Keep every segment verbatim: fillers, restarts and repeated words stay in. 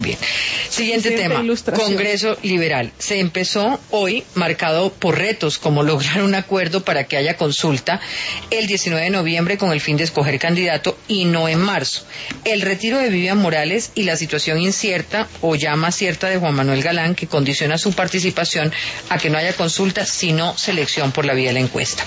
Bien. Siguiente tema, Congreso Liberal. Se empezó hoy marcado por retos como lograr un acuerdo para que haya consulta el diecinueve de noviembre con el fin de escoger candidato y no en marzo. El retiro de Vivian Morales y la situación incierta o ya más cierta de Juan Manuel Galán, que condiciona su participación a que no haya consulta sino selección por la vía de la encuesta.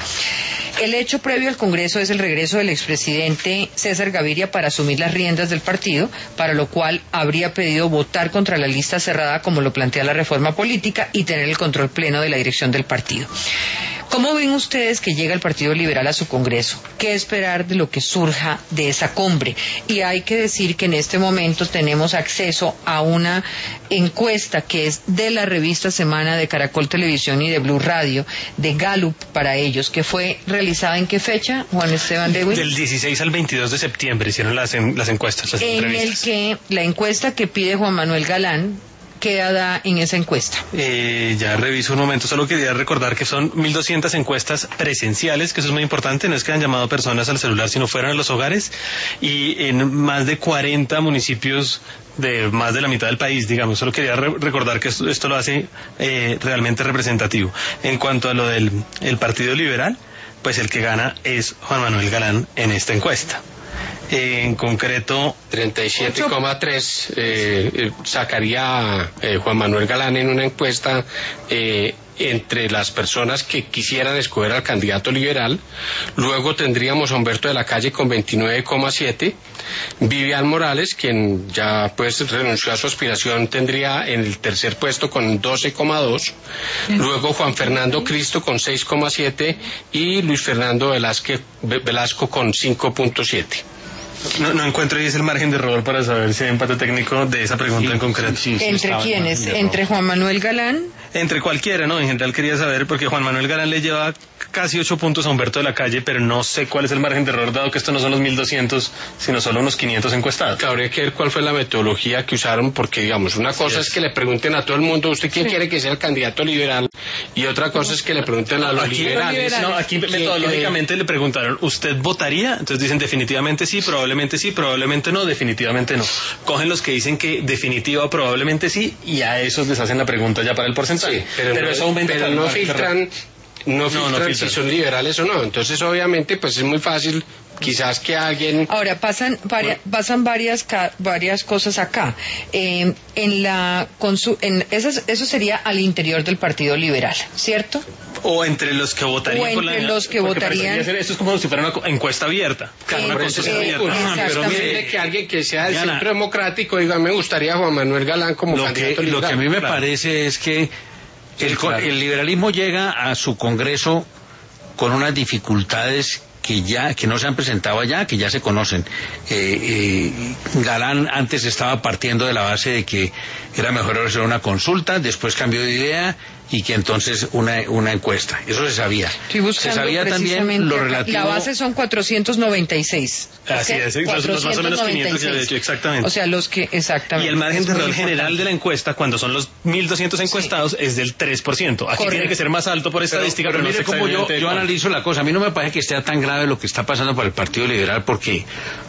El hecho previo al Congreso es el regreso del expresidente César Gaviria para asumir las riendas del partido, para lo cual habría pedido votar contra la lista cerrada como lo plantea la reforma política y tener el control pleno de la dirección del partido. ¿Cómo ven ustedes que llega el Partido Liberal a su Congreso? ¿Qué esperar de lo que surja de esa cumbre? Y hay que decir que en este momento tenemos acceso a una encuesta que es de la revista Semana de Caracol Televisión y de Blue Radio, de Gallup para ellos, que fue realizada ¿en qué fecha, Juan Esteban Dewey? Del dieciséis al veintidós de septiembre hicieron las, en, las encuestas, las en entrevistas. En el que la encuesta que pide Juan Manuel Galán, ¿qué da en esa encuesta? Eh, ya reviso un momento, solo quería recordar que son mil doscientas encuestas presenciales, que eso es muy importante, no es que han llamado personas al celular, sino fueran a los hogares, y en más de cuarenta municipios de más de la mitad del país, digamos. Solo quería re recordar que esto, esto lo hace eh, realmente representativo. En cuanto a lo del el Partido Liberal, pues el que gana es Juan Manuel Galán en esta encuesta. Eh, en concreto treinta y siete coma tres eh, eh, sacaría eh, Juan Manuel Galán en una encuesta eh, entre las personas que quisieran escoger al candidato liberal. Luego tendríamos a Humberto de la Calle con veintinueve coma siete, Vivian Morales, quien ya pues renunció a su aspiración, tendría en el tercer puesto con doce coma dos, luego Juan Fernando Cristo con seis coma siete y Luis Fernando Velázquez, Velasco con cinco punto siete. No, no encuentro ahí es el margen de error para saber si hay empate técnico de esa pregunta sí, en concreto. Sí, sí, ¿entre quiénes? ¿Entre Juan Manuel Galán? Entre cualquiera, ¿no? En general quería saber, porque Juan Manuel Galán le lleva casi ocho puntos a Humberto de la Calle, pero no sé cuál es el margen de error, dado que estos no son los mil doscientos, sino solo unos quinientos encuestados. Habría que ver cuál fue la metodología que usaron, porque, digamos, una cosa es. es que le pregunten a todo el mundo, ¿usted quién sí. quiere que sea el candidato liberal? Y otra cosa es que le pregunten a los aquí, liberales. No, aquí metodológicamente le preguntaron, ¿usted votaría? Entonces dicen definitivamente sí, probablemente sí, probablemente no, definitivamente no. Cogen los que dicen que definitiva, probablemente sí, y a esos les hacen la pregunta ya para el porcentaje. Sí, pero, pero no, eso aumenta. Pero no filtran, no filtran, no, no filtran si son liberales o no. Entonces, obviamente, pues es muy fácil. Quizás que alguien... Ahora, pasan, varia, bueno. pasan varias varias cosas acá. Eh, en la consu, en eso, eso sería al interior del Partido Liberal, ¿cierto? O entre los que votarían. O entre por la, los que votarían. Ser, esto es como si fuera una encuesta abierta. Claro, una encuesta eh, abierta. Pero mire que alguien que sea del centro democrático diga, me gustaría Juan Manuel Galán como lo candidato que, liberal. Lo que a mí me claro. parece es que el, claro. el liberalismo llega a su Congreso con unas dificultades que ya que no se han presentado allá, que ya se conocen. Eh, eh, Galán antes estaba partiendo de la base de que era mejor hacer una consulta, después cambió de idea y que entonces una una encuesta. Eso se sabía. Se sabía también lo relativo. La base son cuatrocientos noventa y seis. Así es, los más o menos quinientos ya de hecho, exactamente. O sea, los que exactamente. Y el margen de error general de la encuesta, cuando son los mil doscientos encuestados, sí. es del tres por ciento. Aquí Correcto. Tiene que ser más alto por estadística, pero, pero, pero mire no cómo yo, yo analizo la cosa. A mí no me parece que esté tan grave lo que está pasando para el Partido Liberal, porque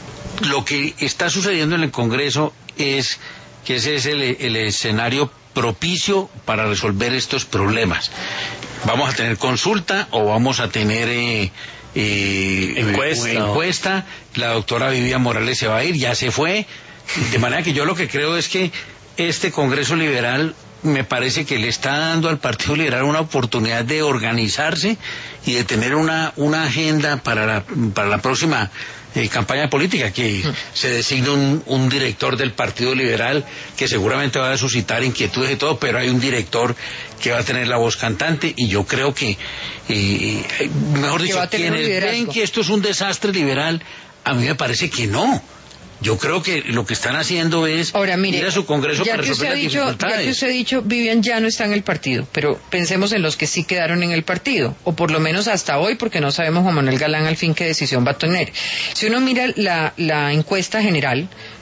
lo que está sucediendo en el Congreso es que ese es el, el escenario propicio para resolver estos problemas. Vamos a tener consulta o vamos a tener eh, eh, encuesta, encuesta. La doctora Vivian Morales se va a ir, ya se fue. De manera que yo lo que creo es que este Congreso Liberal me parece que le está dando al Partido Liberal una oportunidad de organizarse y de tener una una agenda para la, para la próxima eh, campaña política, que mm. se designe un, un director del Partido Liberal que seguramente va a suscitar inquietudes y todo, pero hay un director que va a tener la voz cantante, y yo creo que eh, mejor dicho, quienes ven que esto es un desastre liberal, a mí me parece que no. Yo creo que lo que están haciendo es Ahora, mire, ir a su Congreso para resolver las dicho, dificultades. Ya que usted ha dicho, Vivian ya no está en el partido, pero pensemos en los que sí quedaron en el partido, o por lo menos hasta hoy, porque no sabemos Juan Manuel Galán al fin qué decisión va a tener. Si uno mira la, la encuesta general,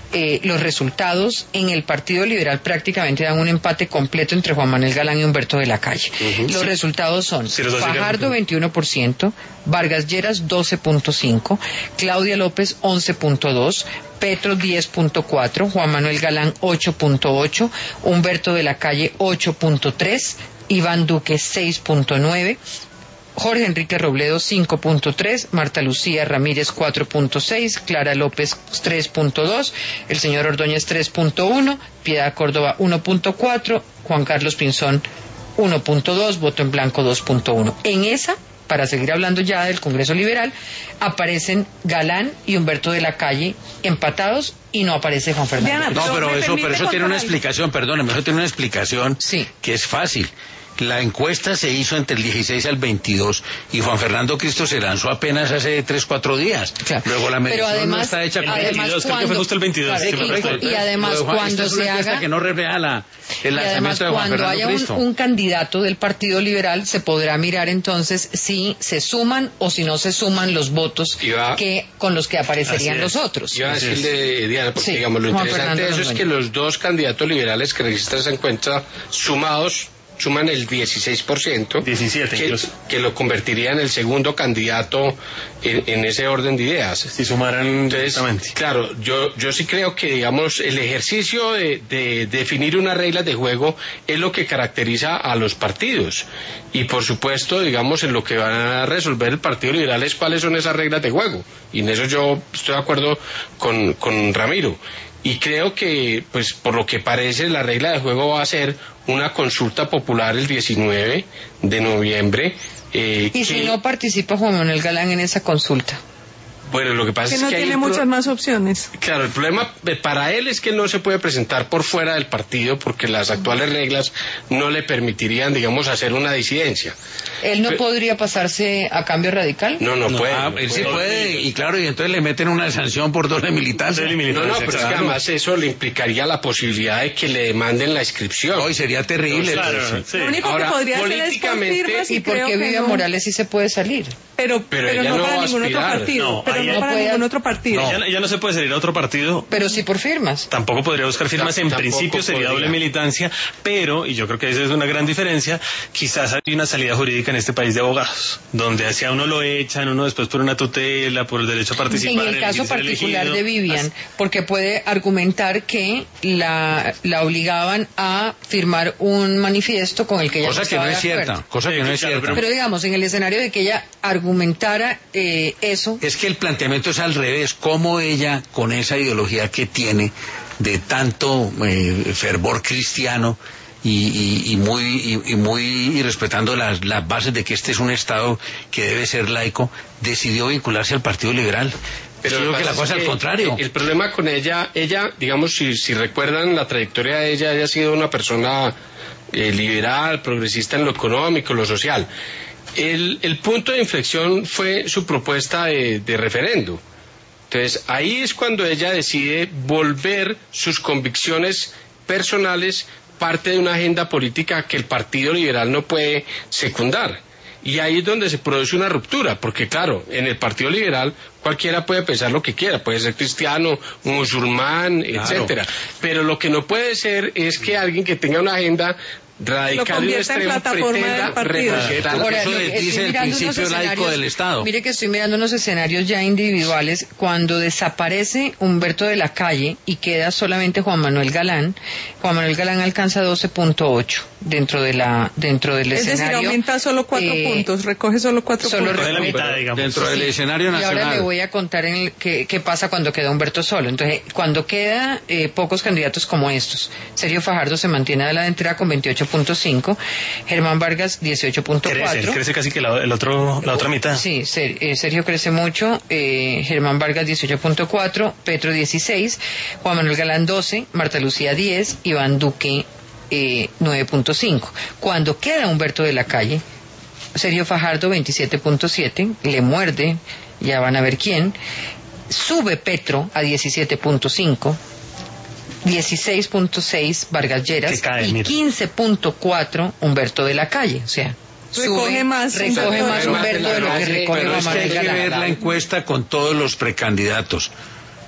eh, los resultados en el Partido Liberal prácticamente dan un empate completo entre Juan Manuel Galán y Humberto de la Calle. Uh-huh. Los sí. resultados son sí, los Fajardo veintiuno por ciento, Vargas Lleras doce punto cinco, Claudia López once punto dos, Petro diez punto cuatro, Juan Manuel Galán ocho punto ocho, Humberto de la Calle ocho punto tres, Iván Duque seis punto nueve, Jorge Enrique Robledo cinco punto tres, Marta Lucía Ramírez cuatro punto seis, Clara López tres punto dos, el señor Ordóñez tres punto uno, Piedad Córdoba uno punto cuatro, Juan Carlos Pinzón uno punto dos, voto en blanco dos punto uno. En esa, para seguir hablando ya del Congreso Liberal, aparecen Galán y Humberto de la Calle empatados y no aparece Juan Fernando. Diana, no, pero eso, pero eso tiene una explicación, perdóneme, eso tiene una explicación sí. que es fácil. La encuesta se hizo entre el dieciséis al veintidós y Juan Fernando Cristo se lanzó apenas hace tres, cuatro días. Claro. Luego la medición además, no está hecha con el veintidós, creo que fue justo el veintidós. Claro, y, y además Juan, cuando es se haga... que no refleja la, el lanzamiento de Juan cuando Fernando haya Cristo. Un, un candidato del Partido Liberal se podrá mirar entonces si se suman o si no se suman los votos Iba, que con los que aparecerían los otros. Yo iba a decirle, Diana, porque sí, digamos, lo Juan interesante Fernando de eso es que los dos candidatos liberales que registran esa encuesta sumados suman el dieciséis por ciento, diecisiete que, que lo convertiría en el segundo candidato en, en ese orden de ideas. Si sumaran Entonces, claro, yo, yo sí creo que, digamos, el ejercicio de, de definir unas reglas de juego es lo que caracteriza a los partidos. Y, por supuesto, digamos, en lo que van a resolver el Partido Liberal es cuáles son esas reglas de juego. Y en eso yo estoy de acuerdo con, con Ramiro. Y creo que, pues, por lo que parece, la regla de juego va a ser una consulta popular el diecinueve de noviembre. Eh, ¿Y que... si no participa Juan Manuel Galán en esa consulta? Bueno, lo que pasa que es no que tiene hay muchas pro... más opciones. Claro, el problema para él es que no se puede presentar por fuera del partido porque las actuales reglas no le permitirían, digamos, hacer una disidencia. ¿Él no Pero... podría pasarse a Cambio Radical? No, no, no puede. Ah, él sí puede, y claro, y entonces le meten una sanción por doble militancia. No, no, pero claro. Es que además eso le implicaría la posibilidad de que le demanden la inscripción. Hoy sería terrible. No, claro, sí. Sí. Lo único Ahora, que podría políticamente, hacer es por firmas y ¿Y por qué Vivian no... Morales sí se puede salir? Pero, pero, pero no, no para ningún otro partido. No, pero no para puede... ningún otro partido. No. Ella, ella no se puede salir a otro partido. Pero sí por firmas. Tampoco podría buscar firmas. En principio sería podría. doble militancia, pero, y yo creo que esa es una gran diferencia, quizás hay una salida jurídica en este país de abogados, donde hacia uno lo echan, uno después por una tutela, por el derecho a participar. En el caso particular elegido, de Vivian, así. Porque puede argumentar que la, la obligaban a firmar un manifiesto con el que ella cosa no que no es cierta, cosa que no es cierta. Pero digamos, en el escenario de que ella argumentara eh, eso. Es que el planteamiento es al revés, cómo ella, con esa ideología que tiene de tanto eh, fervor cristiano y, y, y muy y, y muy y respetando las, las bases de que este es un Estado que debe ser laico, decidió vincularse al Partido Liberal. Pero yo creo que la cosa es al contrario. El, el problema con ella, ella, digamos, si, si recuerdan la trayectoria de ella, ella ha sido una persona eh, liberal, progresista en lo económico, lo social. El, el punto de inflexión fue su propuesta de, de referendo. Entonces, ahí es cuando ella decide volver sus convicciones personales parte de una agenda política que el Partido Liberal no puede secundar. Y ahí es donde se produce una ruptura, porque claro, en el Partido Liberal cualquiera puede pensar lo que quiera, puede ser cristiano, musulmán, claro, etcétera. Pero lo que no puede ser es que alguien que tenga una agenda radical y extremo pretenda representar. Ahora, eso de, dice el principio laico del Estado. Mire que estoy mirando unos escenarios ya individuales. Cuando desaparece Humberto de la Calle y queda solamente Juan Manuel Galán, Juan Manuel Galán alcanza doce punto ocho dentro de la dentro del es escenario. Es decir, aumenta solo cuatro eh, puntos, recoge solo cuatro solo puntos. La mitad, digamos. Dentro sí, del escenario nacional. Y ahora le voy a contar en el, qué, qué pasa cuando queda Humberto solo. Entonces, cuando queda eh, pocos candidatos como estos, Sergio Fajardo se mantiene a la delantera con veintiocho punto cinco, Germán Vargas dieciocho punto cuatro. Crece, crece casi que la, el otro, la otra mitad. Sí, Sergio crece mucho, eh, Germán Vargas dieciocho punto cuatro, Petro dieciséis, Juan Manuel Galán doce, Marta Lucía diez, Iván Duque eh, nueve punto cinco. Cuando queda Humberto de la Calle, Sergio Fajardo veintisiete punto siete, le muerde, ya van a ver quién, sube Petro a diecisiete punto cinco, dieciséis punto seis Vargas Lleras cae, y quince punto cuatro Humberto de la Calle, o sea, recoge sube, más, recoge más Humberto de lo que recoge pero Juan es que Manuel hay que Galán. ver la encuesta con todos los precandidatos.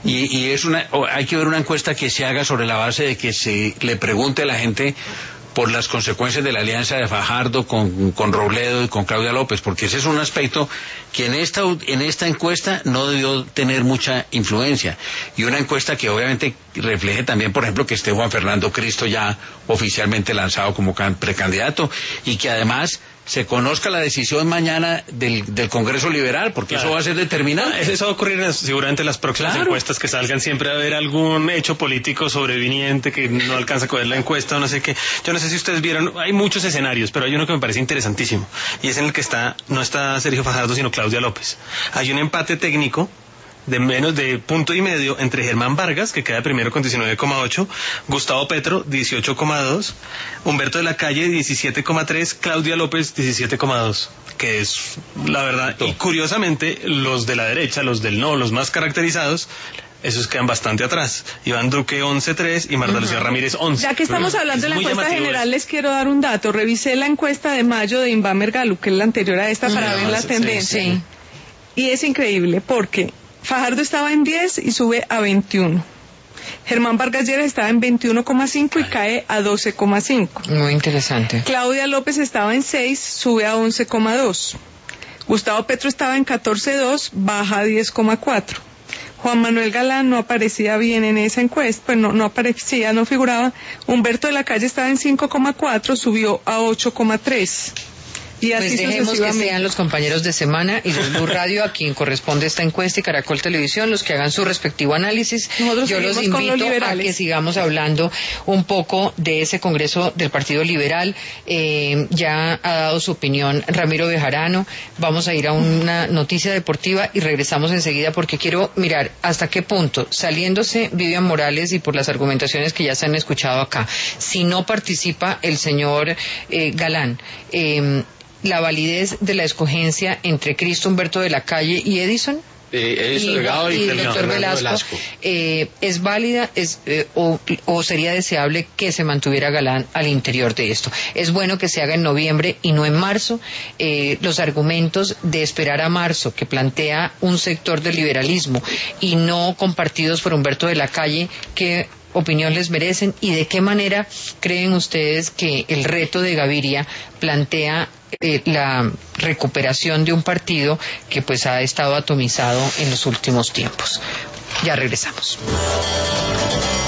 Y, y es una, hay que ver una encuesta que se haga sobre la base de que se le pregunte a la gente por las consecuencias de la alianza de Fajardo con, con Robledo y con Claudia López, porque ese es un aspecto que en esta, en esta encuesta no debió tener mucha influencia. Y una encuesta que obviamente refleje también, por ejemplo, que esté Juan Fernando Cristo ya oficialmente lanzado como precandidato y que además se conozca la decisión mañana del, del Congreso Liberal, porque claro, eso va a ser determinante. Ah, eso va a ocurrir seguramente en las próximas claro. encuestas que salgan. Siempre va a haber algún hecho político sobreviniente que no alcanza a coger la encuesta o no sé qué. Yo no sé si ustedes vieron, hay muchos escenarios, pero hay uno que me parece interesantísimo, y es en el que está, no está Sergio Fajardo, sino Claudia López. Hay un empate técnico de menos de punto y medio entre Germán Vargas, que queda primero con diecinueve coma ocho, Gustavo Petro, dieciocho coma dos, Humberto de la Calle, diecisiete coma tres, Claudia López, diecisiete coma dos, que es la verdad. Y curiosamente, los de la derecha, los del no, los más caracterizados, esos quedan bastante atrás. Iván Duque once coma tres y Marta uh-huh. Lucía Ramírez once. Ya que estamos hablando de la encuesta general, les quiero dar un dato. Revisé la encuesta de mayo de Inbamer Gallup, que es la anterior a esta, para no, ver la sí, tendencia. Sí. Y es increíble porque Fajardo estaba en diez y sube a veintiuno. Germán Vargas Lleras estaba en veintiuno coma cinco y cae a doce coma cinco. Muy interesante. Claudia López estaba en seis, sube a once coma dos. Gustavo Petro estaba en catorce coma dos, baja a diez coma cuatro. Juan Manuel Galán no aparecía bien en esa encuesta, pues no, no aparecía, no figuraba. Humberto de la Calle estaba en cinco coma cuatro, subió a ocho coma tres. Y así pues dejemos que sean los compañeros de Semana y de Blue Radio a quien corresponde esta encuesta y Caracol Televisión los que hagan su respectivo análisis. Nosotros Yo los invito los a que sigamos hablando un poco de ese Congreso del Partido Liberal. Eh, ya ha dado su opinión Ramiro Bejarano. Vamos a ir a una noticia deportiva y regresamos enseguida porque quiero mirar hasta qué punto, saliéndose Vivian Morales y por las argumentaciones que ya se han escuchado acá, si no participa el señor eh, Galán, eh, la validez de la escogencia entre Cristo Humberto de la Calle y Edison eh, y, Delgado y, y el doctor Velasco, Velasco. Eh, es válida es, eh, o, o sería deseable que se mantuviera Galán al interior de esto. Es bueno que se haga en noviembre y no en marzo. Eh, los argumentos de esperar a marzo que plantea un sector del liberalismo y no compartidos por Humberto de la Calle, que opinión les merecen y de qué manera creen ustedes que el reto de Gaviria plantea eh, la recuperación de un partido que pues ha estado atomizado en los últimos tiempos. Ya regresamos.